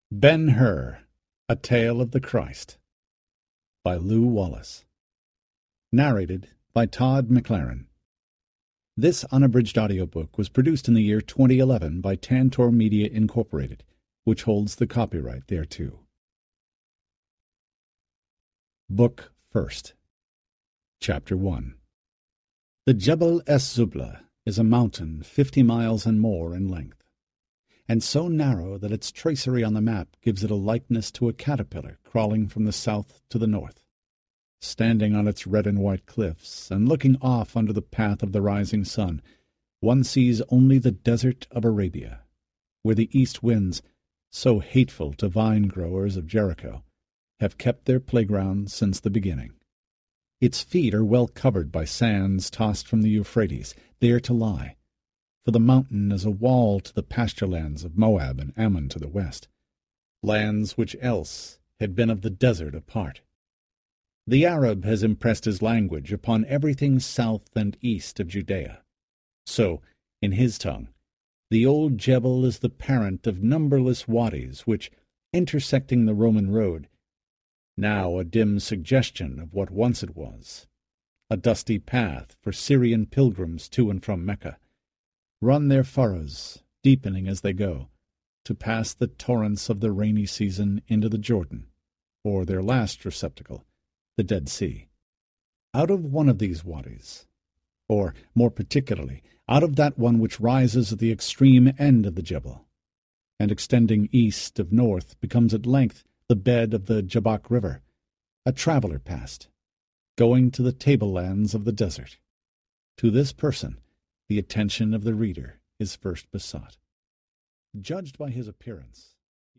Ben-Hur, A Tale of the Christ by Lew Wallace. Narrated by Todd McLaren. This unabridged audiobook was produced in the year 2011 by Tantor Media Incorporated, which holds the copyright thereto. Book First. Chapter 1. The Jebel es-Zubla is a mountain 50 miles and more in length, and so narrow that its tracery on the map gives it a likeness to a caterpillar crawling from the south to the north. Standing on its red and white cliffs, and looking off under the path of the rising sun, one sees only the desert of Arabia, where the east winds, so hateful to vine-growers of Jericho, have kept their playground since the beginning. Its feet are well covered by sands tossed from the Euphrates, there to lie, for the mountain is a wall to the pasture lands of Moab and Ammon to the west, lands which else had been of the desert a part. The Arab has impressed his language upon everything south and east of Judea. So, in his tongue, the old Jebel is the parent of numberless wadis which, intersecting the Roman road, now a dim suggestion of what once it was, a dusty path for Syrian pilgrims to and from Mecca, run their furrows, deepening as they go, to pass the torrents of the rainy season into the Jordan, or their last receptacle, the Dead Sea. Out of one of these wadis, or more particularly, out of that one which rises at the extreme end of the Jebel, and extending east of north becomes at length the bed of the Jabbok River, a traveller passed, going to the tablelands of the desert. To this person the attention of the reader is first besought. Judged by his appearance,